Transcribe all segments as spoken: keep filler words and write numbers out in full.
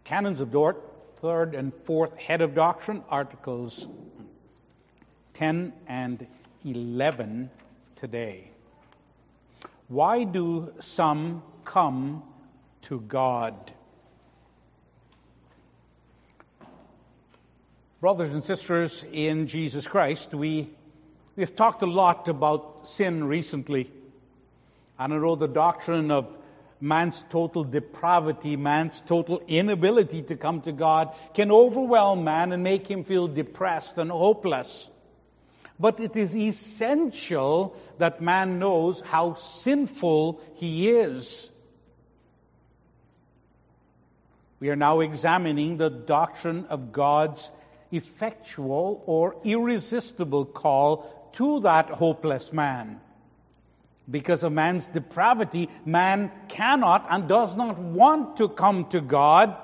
Canons of Dort, third and fourth head of doctrine, articles ten and eleven today. Why do some come to God? Brothers and sisters in Jesus Christ, we, we have talked a lot about sin recently. And I know the doctrine of man's total depravity, man's total inability to come to God can overwhelm man and make him feel depressed and hopeless. But it is essential that man knows how sinful he is. We are now examining the doctrine of God's effectual or irresistible call to that hopeless man. Because of man's depravity, man cannot and does not want to come to God.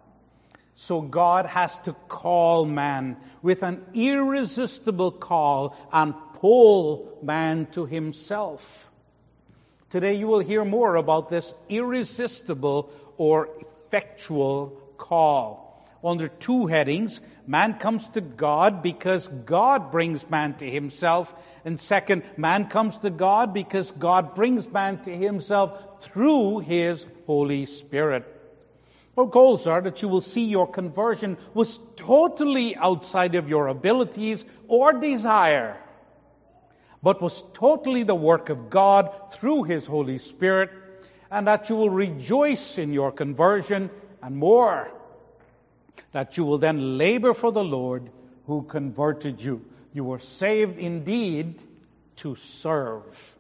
So God has to call man with an irresistible call and pull man to himself. Today you will hear more about this irresistible or effectual call. Under two headings, man comes to God because God brings man to himself. And second, man comes to God because God brings man to himself through his Holy Spirit. Our goals are that you will see your conversion was totally outside of your abilities or desire, but was totally the work of God through his Holy Spirit, and that you will rejoice in your conversion, and more, that you will then labor for the Lord who converted you. You were saved indeed to serve.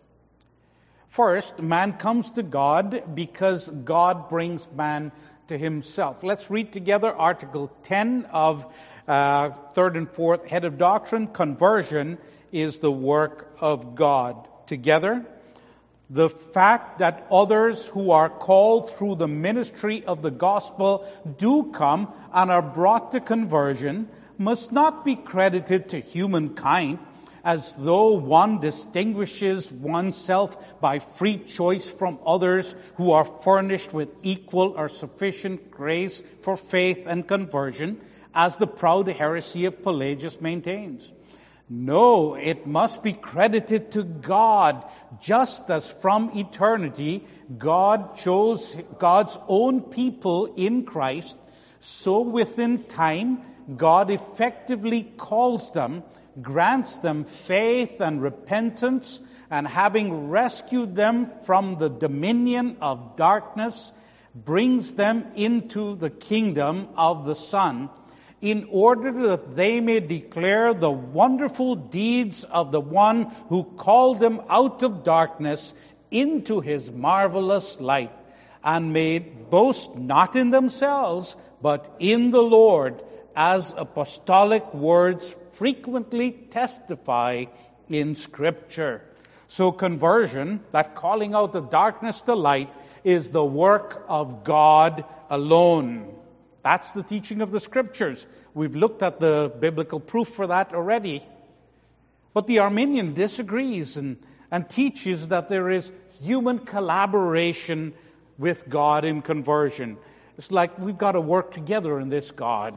First, man comes to God because God brings man to himself. Let's read together Article ten of uh, third and fourth head of doctrine. Conversion is the work of God. Together, the fact that others who are called through the ministry of the gospel do come and are brought to conversion must not be credited to humankind as though one distinguishes oneself by free choice from others who are furnished with equal or sufficient grace for faith and conversion, as the proud heresy of Pelagius maintains. No, it must be credited to God, just as from eternity God chose God's own people in Christ, so within time God effectively calls them, grants them faith and repentance, and having rescued them from the dominion of darkness, brings them into the kingdom of the Son, in order that they may declare the wonderful deeds of the one who called them out of darkness into his marvelous light, and may boast not in themselves, but in the Lord, as apostolic words frequently testify in Scripture. So conversion, that calling out of darkness to light, is the work of God alone. That's the teaching of the Scriptures. We've looked at the biblical proof for that already. But the Arminian disagrees and, and teaches that there is human collaboration with God in conversion. It's like we've got to work together in this God.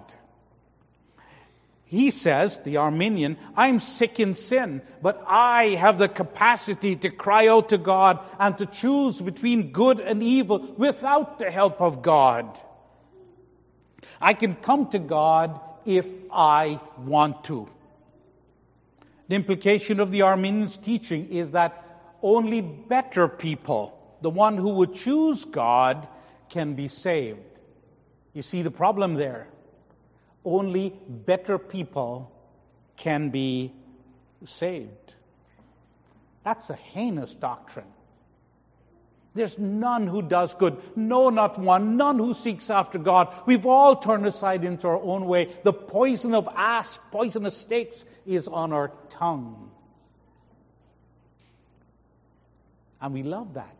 He says, the Arminian, I'm sick in sin, but I have the capacity to cry out to God and to choose between good and evil without the help of God. I can come to God if I want to. The implication of the Arminian's teaching is that only better people, the one who would choose God, can be saved. You see the problem there? Only better people can be saved. That's a heinous doctrine. There's none who does good. No, not one. None who seeks after God. We've all turned aside into our own way. The poison of asp, poisonous snakes, is on our tongue. And we love that.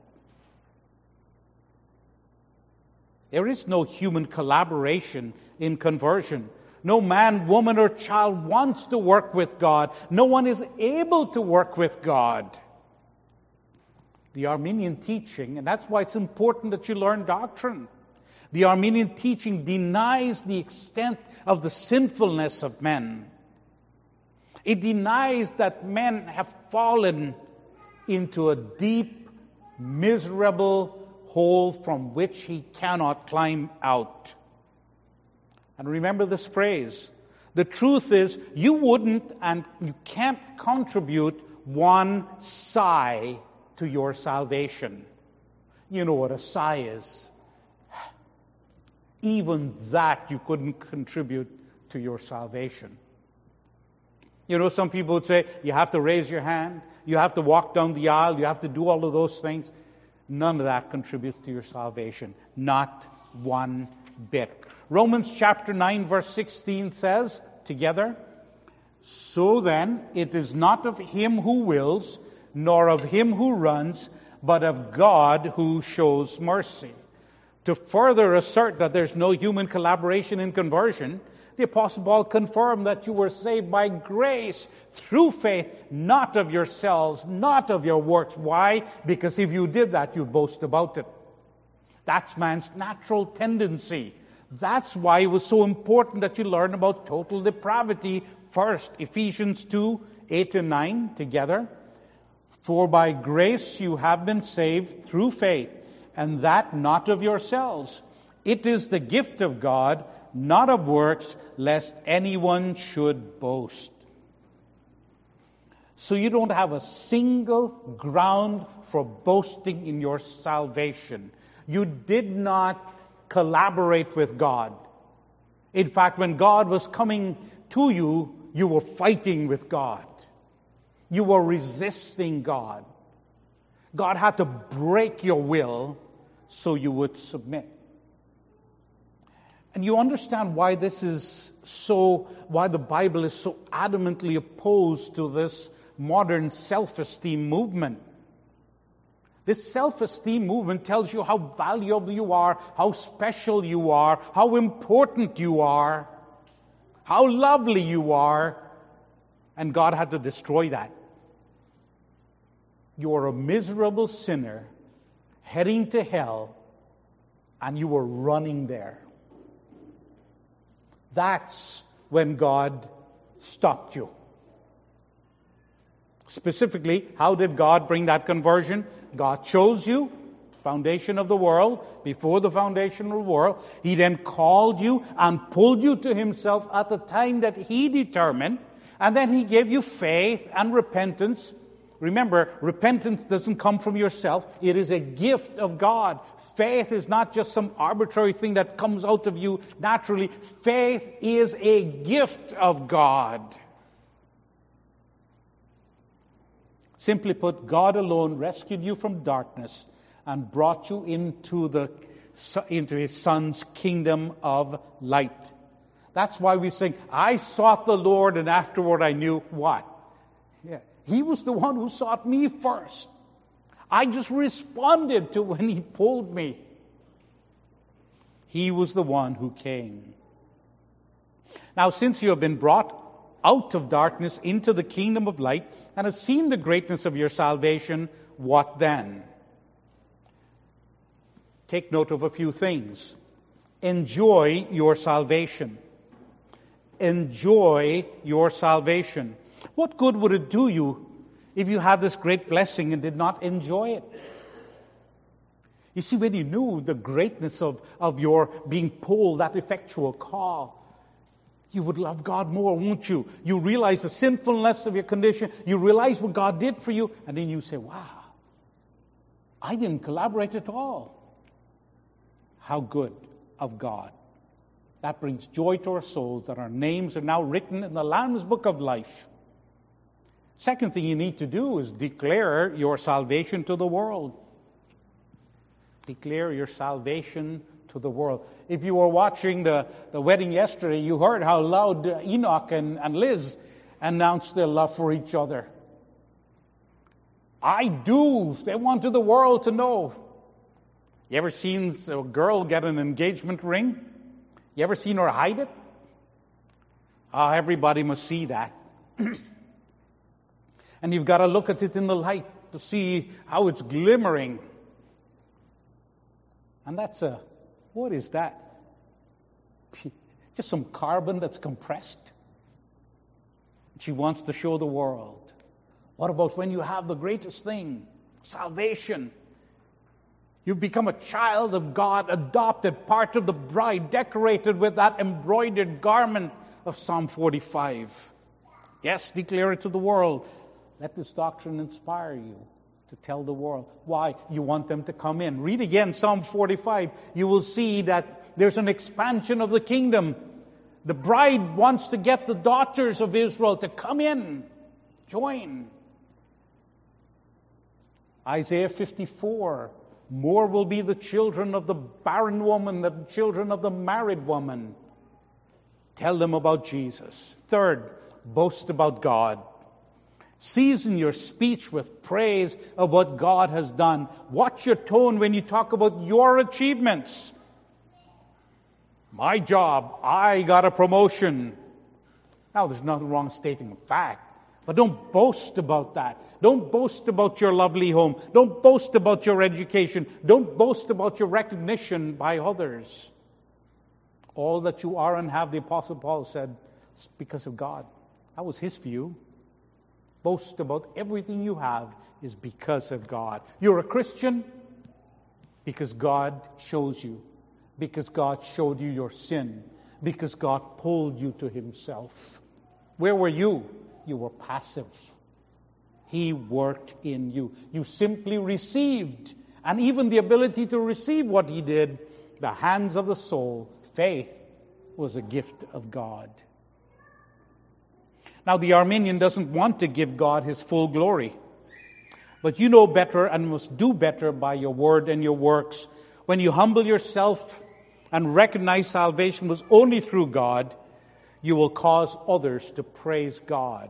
There is no human collaboration in conversion. No man, woman, or child wants to work with God. No one is able to work with God. The Arminian teaching, and that's why it's important that you learn doctrine. The Arminian teaching denies the extent of the sinfulness of men. It denies that men have fallen into a deep, miserable hole from which he cannot climb out. And remember this phrase. The truth is, you wouldn't and you can't contribute one sigh to your salvation. You know what a sigh is. Even that you couldn't contribute to your salvation. You know, some people would say, you have to raise your hand, you have to walk down the aisle, you have to do all of those things. None of that contributes to your salvation. Not one bit. Romans chapter nine, verse sixteen says, together, so then it is not of him who wills, nor of him who runs, but of God who shows mercy. To further assert that there's no human collaboration in conversion, the Apostle Paul confirmed that you were saved by grace through faith, not of yourselves, not of your works. Why? Because if you did that, you'd boast about it. That's man's natural tendency. That's why it was so important that you learn about total depravity first. Ephesians two, eight and nine together. For by grace you have been saved through faith, and that not of yourselves. It is the gift of God, not of works, lest anyone should boast. So you don't have a single ground for boasting in your salvation. You did not collaborate with God. In fact, when God was coming to you, you were fighting with God. You were resisting God. God had to break your will so you would submit. And you understand why this is so, why the Bible is so adamantly opposed to this modern self-esteem movement. This self-esteem movement tells you how valuable you are, how special you are, how important you are, how lovely you are, and God had to destroy that. You are a miserable sinner heading to hell, and you were running there. That's when God stopped you. Specifically, how did God bring that conversion? God chose you, foundation of the world, before the foundation of the world. He then called you and pulled you to himself at the time that he determined. And then he gave you faith and repentance. Remember, repentance doesn't come from yourself. It is a gift of God. Faith is not just some arbitrary thing that comes out of you naturally. Faith is a gift of God. Simply put, God alone rescued you from darkness and brought you into the into his Son's kingdom of light. That's why we sing, I sought the Lord and afterward I knew what? Yeah. He was the one who sought me first. I just responded to when he pulled me. He was the one who came. Now, since you have been brought out of darkness into the kingdom of light and have seen the greatness of your salvation, what then? Take note of a few things. Enjoy your salvation. Enjoy your salvation. What good would it do you if you had this great blessing and did not enjoy it? You see, when you knew the greatness of, of your being pulled, that effectual call, you would love God more, won't you? You realize the sinfulness of your condition. You realize what God did for you. And then you say, wow, I didn't collaborate at all. How good of God. That brings joy to our souls that our names are now written in the Lamb's Book of Life. Second thing you need to do is declare your salvation to the world. Declare your salvation to the world. If you were watching the, the wedding yesterday, you heard how loud Enoch and, and Liz announced their love for each other. I do. They wanted the world to know. You ever seen a girl get an engagement ring? You ever seen her hide it? Ah, everybody must see that. And you've got to look at it in the light to see how it's glimmering. And that's a What is that? Just some carbon that's compressed. She wants to show the world. What about when you have the greatest thing? Salvation. You become a child of God, adopted, part of the bride, decorated with that embroidered garment of Psalm forty-five. Yes, declare it to the world. Let this doctrine inspire you to tell the world. Why? You want them to come in. Read again Psalm forty-five. You will see that there's an expansion of the kingdom. The bride wants to get the daughters of Israel to come in, join. Isaiah fifty-four. More will be the children of the barren woman than the children of the married woman. Tell them about Jesus. Third, boast about God. Season your speech with praise of what God has done. Watch your tone when you talk about your achievements. My job, I got a promotion. Now, there's nothing wrong stating a fact, but don't boast about that. Don't boast about your lovely home. Don't boast about your education. Don't boast about your recognition by others. All that you are and have, the Apostle Paul said, is because of God. That was his view. Boast about everything you have is because of God. You're a Christian because God chose you. Because God showed you your sin. Because God pulled you to himself. Where were you? You were passive. He worked in you. You simply received. And even the ability to receive what he did, the hands of the soul, faith, was a gift of God. Now, the Arminian doesn't want to give God his full glory. But you know better and must do better by your word and your works. When you humble yourself and recognize salvation was only through God, you will cause others to praise God.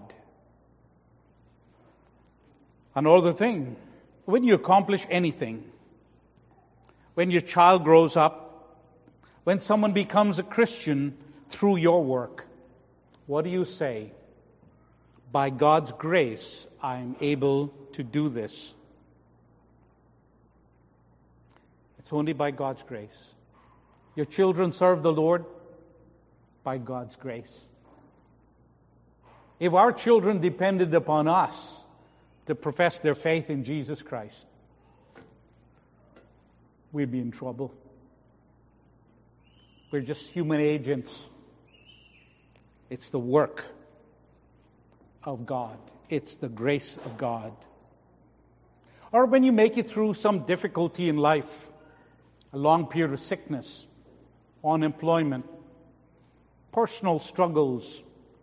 Another thing, when you accomplish anything, when your child grows up, when someone becomes a Christian through your work, what do you say? By God's grace, I am able to do this. It's only by God's grace. Your children serve the Lord by God's grace. If our children depended upon us to profess their faith in Jesus Christ, we'd be in trouble. We're just human agents. It's the work of God. It's the grace of God. Or when you make it through some difficulty in life, a long period of sickness, unemployment, personal struggles,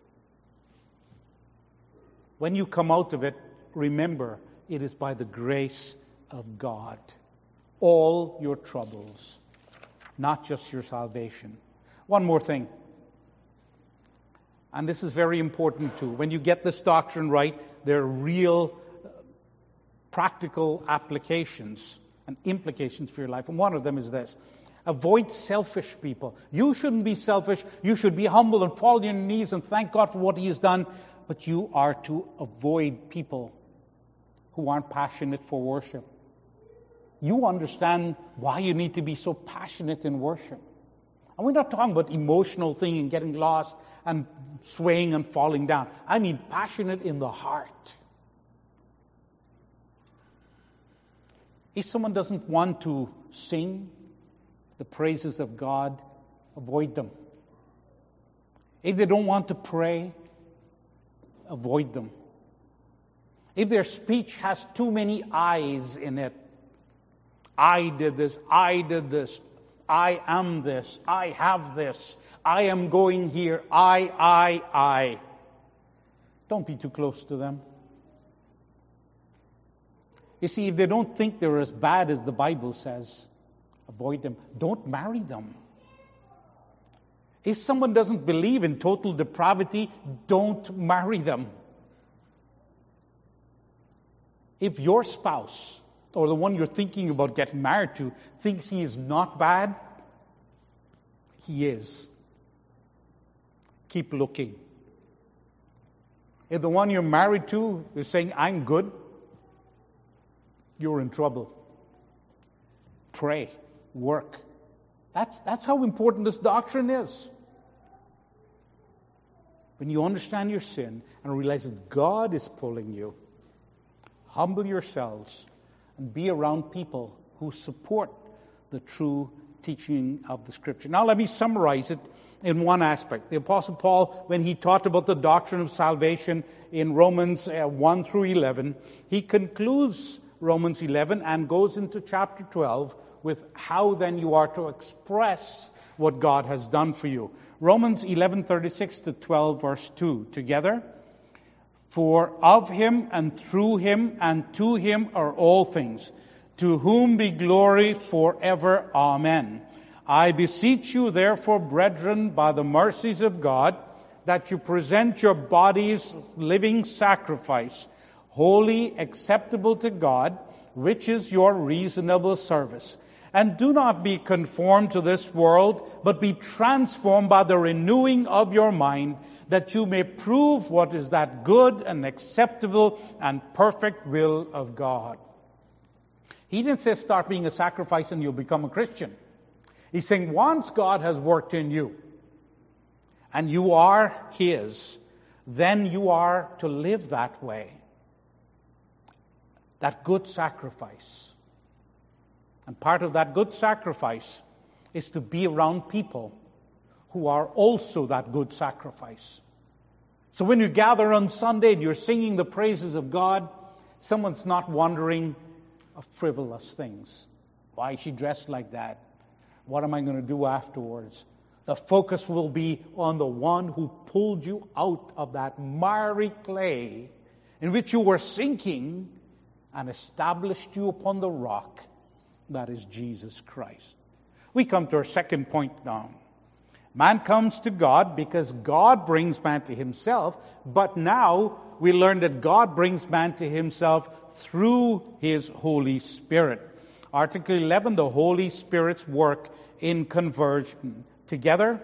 when you come out of it, remember, it is by the grace of God. All your troubles, not just your salvation. One more thing. And this is very important too. When you get this doctrine right, there are real uh, practical applications and implications for your life. And one of them is this. Avoid selfish people. You shouldn't be selfish. You should be humble and fall on your knees and thank God for what he has done. But you are to avoid people who aren't passionate for worship. You understand why you need to be so passionate in worship. And we're not talking about emotional thing and getting lost and swaying and falling down. I mean passionate in the heart. If someone doesn't want to sing the praises of God, avoid them. If they don't want to pray, avoid them. If their speech has too many I's in it, I did this, I did this, I am this, I have this, I am going here, I, I, I. Don't be too close to them. You see, if they don't think they're as bad as the Bible says, avoid them. Don't marry them. If someone doesn't believe in total depravity, don't marry them. If your spouse or the one you're thinking about getting married to thinks he is not bad, he is. Keep looking. If the one you're married to is saying, I'm good, you're in trouble. Pray, work, That's, that's how important this doctrine is. When you understand your sin and realize that God is pulling you, humble yourselves and be around people who support the true teaching of the Scripture. Now let me summarize it in one aspect. The Apostle Paul, when he taught about the doctrine of salvation in Romans uh, one through eleven, he concludes Romans eleven and goes into chapter twelve with how then you are to express what God has done for you. Romans eleven thirty-six to twelve, verse two, together. For of him and through him and to him are all things, to whom be glory forever. Amen. I beseech you, therefore, brethren, by the mercies of God, that you present your bodies living sacrifice, holy, acceptable to God, which is your reasonable service. And do not be conformed to this world, but be transformed by the renewing of your mind, that you may prove what is that good and acceptable and perfect will of God. He didn't say start being a sacrifice and you'll become a Christian. He's saying once God has worked in you and you are His, then you are to live that way. That good sacrifice. And part of that good sacrifice is to be around people who are also that good sacrifice. So when you gather on Sunday and you're singing the praises of God, someone's not wondering of frivolous things. Why is she dressed like that? What am I going to do afterwards? The focus will be on the one who pulled you out of that miry clay in which you were sinking and established you upon the rock. That is Jesus Christ. We come to our second point now. Man comes to God because God brings man to himself, but now we learn that God brings man to himself through his Holy Spirit. Article eleven, the Holy Spirit's work in conversion. Together,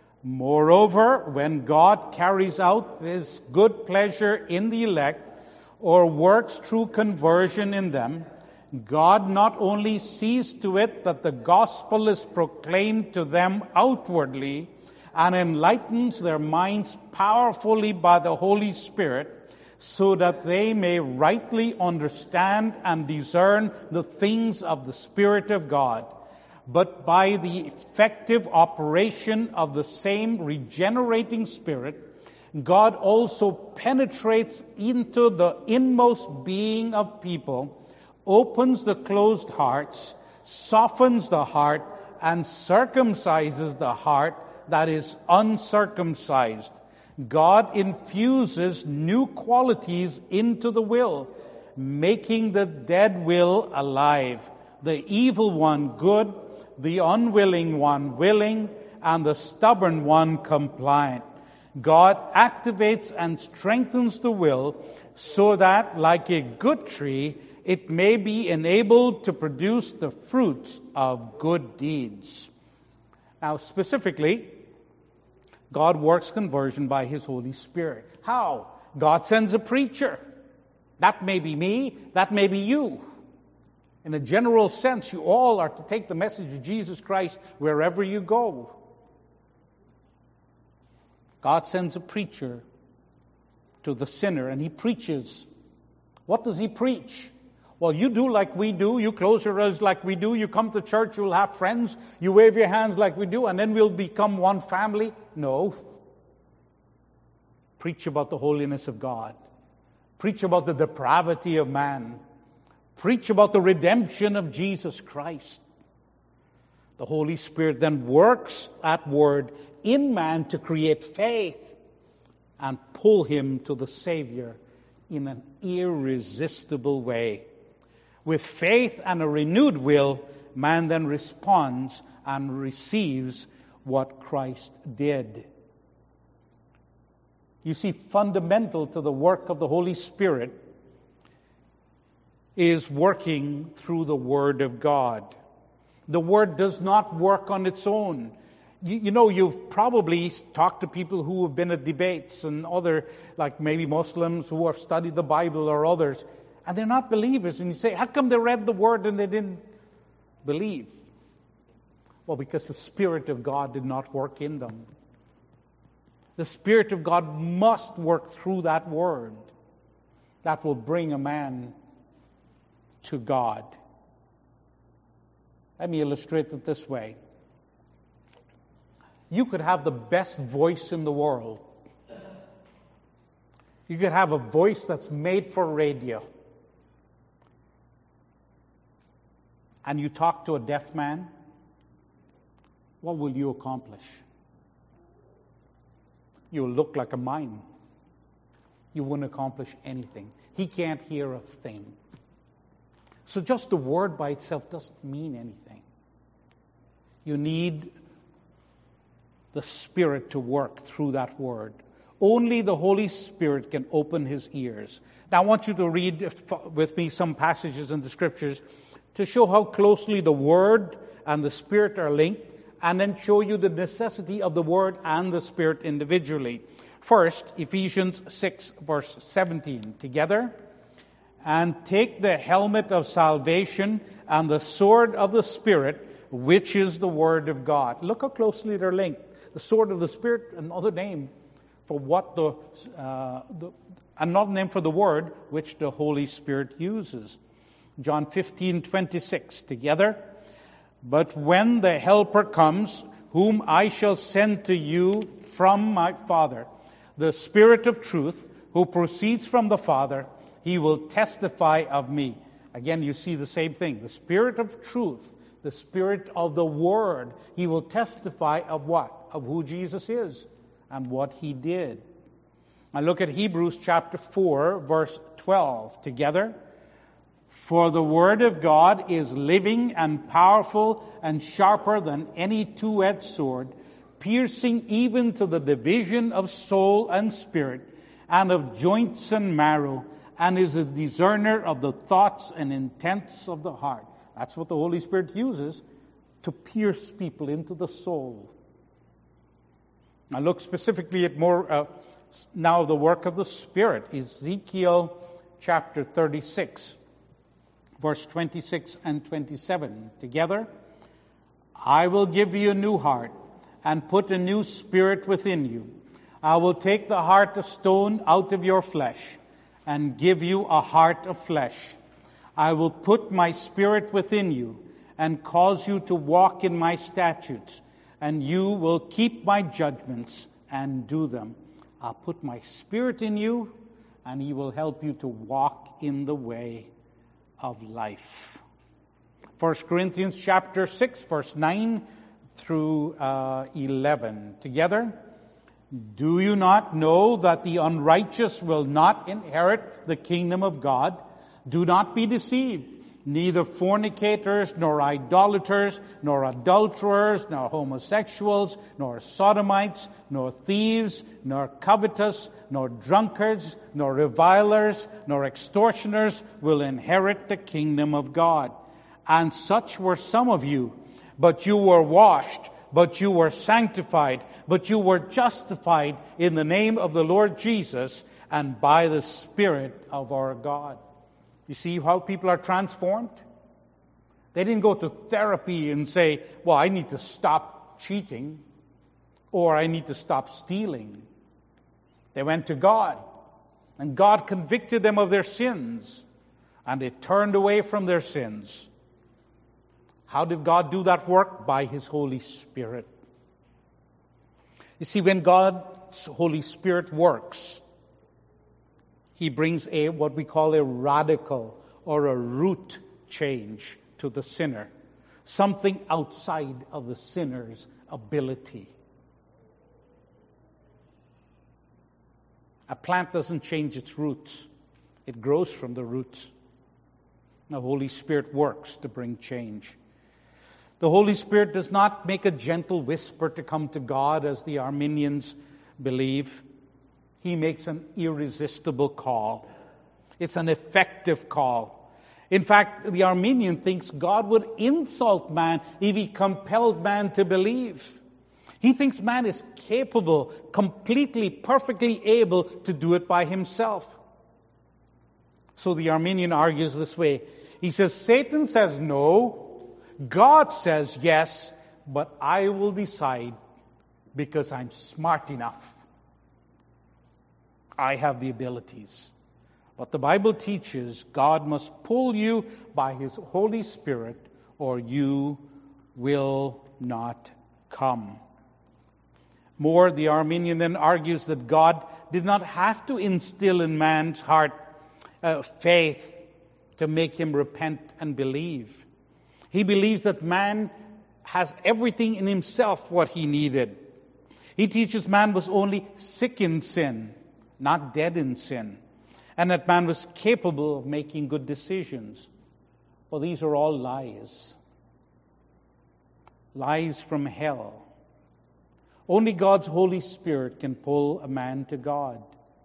moreover, when God carries out his good pleasure in the elect, or works through conversion in them, God not only sees to it that the gospel is proclaimed to them outwardly and enlightens their minds powerfully by the Holy Spirit, so that they may rightly understand and discern the things of the Spirit of God, but by the effective operation of the same regenerating Spirit, God also penetrates into the inmost being of people, opens the closed hearts, softens the heart, and circumcises the heart that is uncircumcised. God infuses new qualities into the will, making the dead will alive, the evil one good, the unwilling one willing, and the stubborn one compliant. God activates and strengthens the will so that, like a good tree, it may be enabled to produce the fruits of good deeds. Now, specifically, God works conversion by His Holy Spirit. How? God sends a preacher. That may be me, that may be you. In a general sense, you all are to take the message of Jesus Christ wherever you go. God sends a preacher to the sinner, and he preaches. What does he preach? Well, you do like we do. You close your eyes like we do. You come to church, you'll have friends. You wave your hands like we do, and then we'll become one family. No. Preach about the holiness of God. Preach about the depravity of man. Preach about the redemption of Jesus Christ. The Holy Spirit then works that word in man to create faith and pull him to the Savior in an irresistible way. With faith and a renewed will, man then responds and receives what Christ did. You see, fundamental to the work of the Holy Spirit is working through the Word of God. The Word does not work on its own. You, you know, you've probably talked to people who have been at debates and other, like maybe Muslims who have studied the Bible or others, and they're not believers. And you say, how come they read the Word and they didn't believe? Well, because the Spirit of God did not work in them. The Spirit of God must work through that word that will bring a man to God. Let me illustrate it this way. You could have the best voice in the world. You could have a voice that's made for radio. And you talk to a deaf man, what will you accomplish? You'll look like a mime. You wouldn't accomplish anything. He can't hear a thing. So just the word by itself doesn't mean anything. You need the Spirit to work through that word. Only the Holy Spirit can open his ears. Now I want you to read with me some passages in the Scriptures to show how closely the Word and the Spirit are linked, and then show you the necessity of the Word and the Spirit individually. First, Ephesians six, verse seventeen. Together. And take the helmet of salvation and the sword of the Spirit, which is the Word of God. Look how closely they're linked. The sword of the Spirit, another name for what the, uh, the another name for the Word, which the Holy Spirit uses. John fifteen, twenty-six. Together. But when the Helper comes, whom I shall send to you from my Father, the Spirit of truth, who proceeds from the Father, he will testify of me. Again, you see the same thing. The Spirit of truth, the Spirit of the Word, he will testify of what? Of who Jesus is and what he did. Now look at Hebrews chapter four, verse twelve. Together. For the Word of God is living and powerful and sharper than any two-edged sword, piercing even to the division of soul and spirit, and of joints and marrow, and is a discerner of the thoughts and intents of the heart. That's what the Holy Spirit uses to pierce people into the soul. Now look specifically at more uh, now the work of the Spirit. Ezekiel chapter thirty-six. Verse twenty-six and twenty-seven. Together. I will give you a new heart and put a new spirit within you. I will take the heart of stone out of your flesh and give you a heart of flesh. I will put my spirit within you and cause you to walk in my statutes, and you will keep my judgments and do them. I'll put my spirit in you, and he will help you to walk in the way of life. First Corinthians chapter six, verse nine through uh, eleven. Together. Do you not know that the unrighteous will not inherit the kingdom of God? Do not be deceived. Neither fornicators, nor idolaters, nor adulterers, nor homosexuals, nor sodomites, nor thieves, nor covetous, nor drunkards, nor revilers, nor extortioners will inherit the kingdom of God. And such were some of you, but you were washed, but you were sanctified, but you were justified in the name of the Lord Jesus and by the Spirit of our God. You see how people are transformed? They didn't go to therapy and say, well, I need to stop cheating or I need to stop stealing. They went to God, and God convicted them of their sins, and they turned away from their sins. How did God do that work? By His Holy Spirit. You see, when God's Holy Spirit works, He brings a what we call a radical or a root change to the sinner. Something outside of the sinner's ability. A plant doesn't change its roots. It grows from the roots. The Holy Spirit works to bring change. The Holy Spirit does not make a gentle whisper to come to God, as the Arminians believe. He makes an irresistible call. It's an effective call. In fact, the Arminian thinks God would insult man if he compelled man to believe. He thinks man is capable, completely, perfectly able to do it by himself. So the Arminian argues this way. He says, Satan says no, God says yes, but I will decide because I'm smart enough. I have the abilities. But the Bible teaches God must pull you by His Holy Spirit or you will not come. More, the Arminian then argues that God did not have to instill in man's heart uh, faith to make him repent and believe. He believes that man has everything in himself what he needed. He teaches man was only sick in sin, not dead in sin, and that man was capable of making good decisions. Well, these are all lies. Lies from hell. Only God's Holy Spirit can pull a man to God.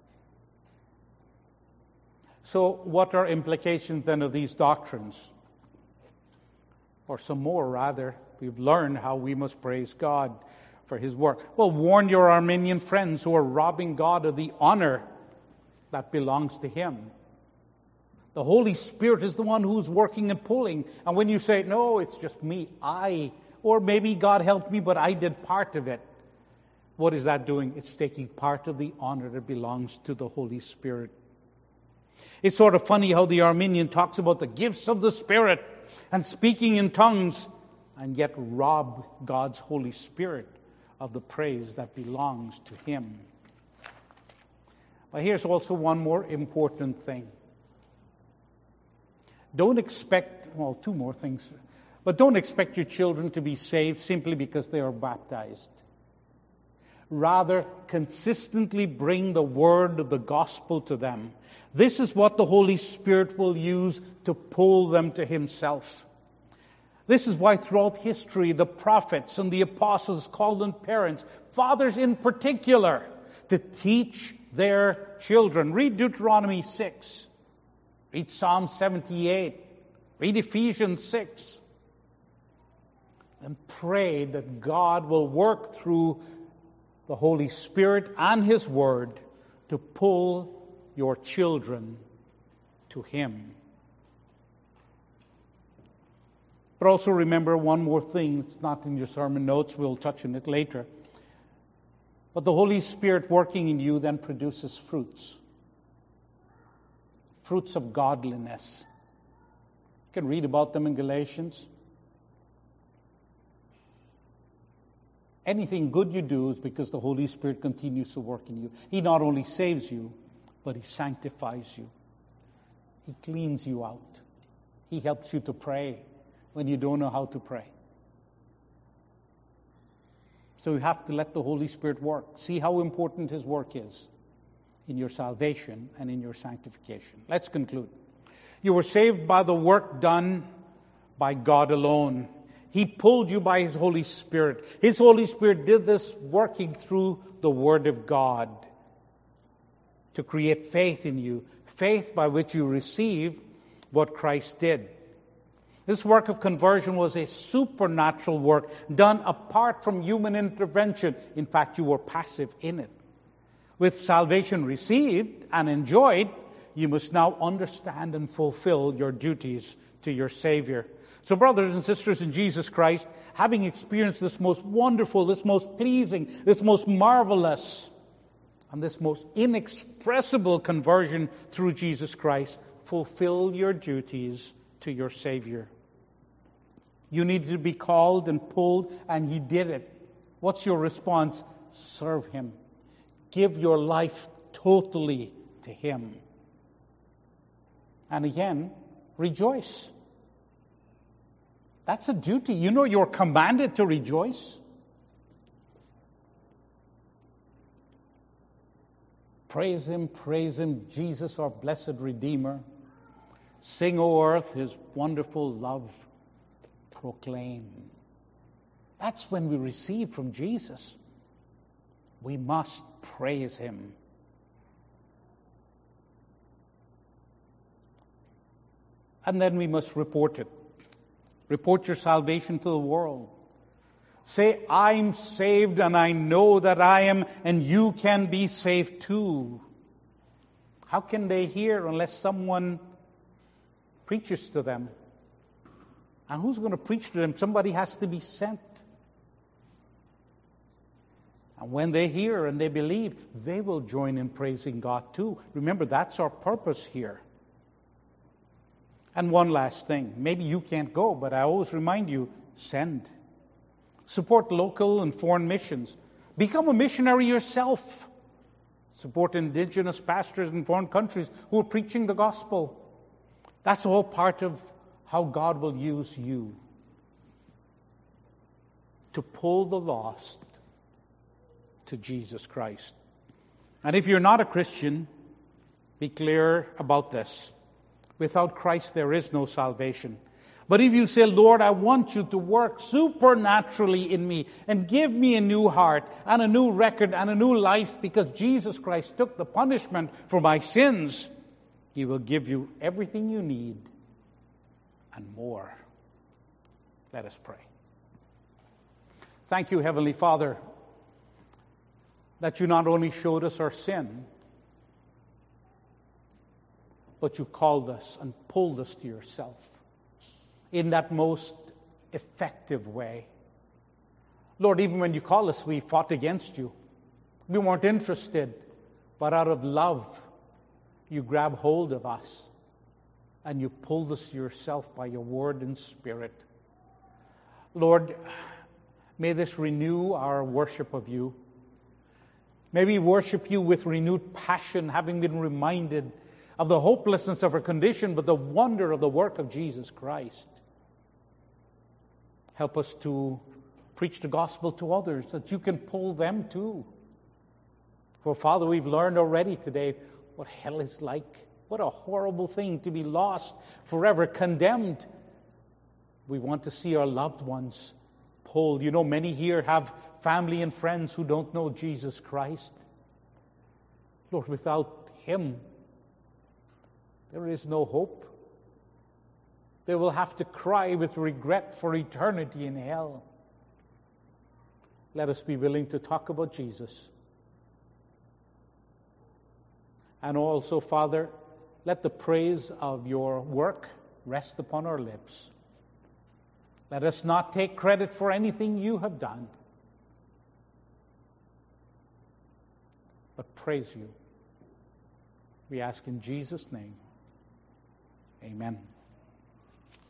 So, what are implications then of these doctrines? Or some more, rather. We've learned how we must praise God for His work. Well, warn your Arminian friends who are robbing God of the honor that belongs to Him. The Holy Spirit is the one who's working and pulling. And when you say, no, it's just me, I, or maybe God helped me, but I did part of it. What is that doing? It's taking part of the honor that belongs to the Holy Spirit. It's sort of funny how the Arminian talks about the gifts of the Spirit and speaking in tongues, and yet rob God's Holy Spirit of the praise that belongs to Him. But here's also one more important thing. Don't expect, well, two more things, but don't expect your children to be saved simply because they are baptized. Rather, consistently bring the word of the gospel to them. This is what the Holy Spirit will use to pull them to Himself. This is why throughout history, the prophets and the apostles called on parents, fathers in particular, to teach their children. Read Deuteronomy six. Read Psalm seventy-eight. Read Ephesians six. And pray that God will work through the Holy Spirit and His Word to pull your children to Him. But also remember one more thing. It's not in your sermon notes. We'll touch on it later. But the Holy Spirit working in you then produces fruits. Fruits of godliness. You can read about them in Galatians. Anything good you do is because the Holy Spirit continues to work in you. He not only saves you, but He sanctifies you. He cleans you out. He helps you to pray when you don't know how to pray. So you have to let the Holy Spirit work. See how important His work is in your salvation and in your sanctification. Let's conclude. You were saved by the work done by God alone. He pulled you by His Holy Spirit. His Holy Spirit did this working through the Word of God to create faith in you, faith by which you receive what Christ did. This work of conversion was a supernatural work done apart from human intervention. In fact, you were passive in it. With salvation received and enjoyed, you must now understand and fulfill your duties to your Savior. So brothers and sisters in Jesus Christ, having experienced this most wonderful, this most pleasing, this most marvelous, and this most inexpressible conversion through Jesus Christ, fulfill your duties to your Savior. You needed to be called and pulled, and He did it. What's your response? Serve Him. Give your life totally to Him. And again, rejoice. That's a duty. You know you're commanded to rejoice. Praise Him, praise Him, Jesus, our blessed Redeemer. Sing, O earth, His wonderful love proclaim. That's when we receive from Jesus. We must praise Him. And then we must report it. Report your salvation to the world. Say, I'm saved and I know that I am, and you can be saved too. How can they hear unless someone preaches to them? And who's going to preach to them? Somebody has to be sent. And when they hear and they believe, they will join in praising God too. Remember, that's our purpose here. And one last thing. Maybe you can't go, but I always remind you, send. Support local and foreign missions. Become a missionary yourself. Support indigenous pastors in foreign countries who are preaching the gospel. That's all part of how God will use you to pull the lost to Jesus Christ. And if you're not a Christian, be clear about this. Without Christ, there is no salvation. But if you say, Lord, I want you to work supernaturally in me and give me a new heart and a new record and a new life because Jesus Christ took the punishment for my sins, He will give you everything you need and more. Let us pray. Thank you, Heavenly Father, that you not only showed us our sin, but you called us and pulled us to yourself in that most effective way. Lord, even when you called us, we fought against you. We weren't interested, but out of love, you grabbed hold of us and you pulled us to yourself by your word and spirit. Lord, may this renew our worship of you. May we worship you with renewed passion, having been reminded of the hopelessness of our condition, but the wonder of the work of Jesus Christ. Help us to preach the gospel to others, that you can pull them too. For Father, we've learned already today what hell is like. What a horrible thing to be lost, forever condemned. We want to see our loved ones pulled. You know, many here have family and friends who don't know Jesus Christ. Lord, without Him, there is no hope. They will have to cry with regret for eternity in hell. Let us be willing to talk about Jesus. And also, Father, let the praise of your work rest upon our lips. Let us not take credit for anything you have done, but praise you. We ask in Jesus' name. Amen.